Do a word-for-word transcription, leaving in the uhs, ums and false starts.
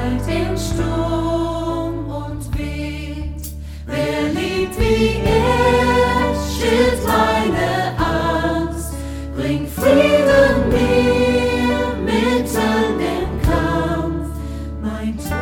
halt den Sturm und weht. Wer liebt wie er, stillt meine Angst, bringt Frieden mir mitten im Kampf. Mein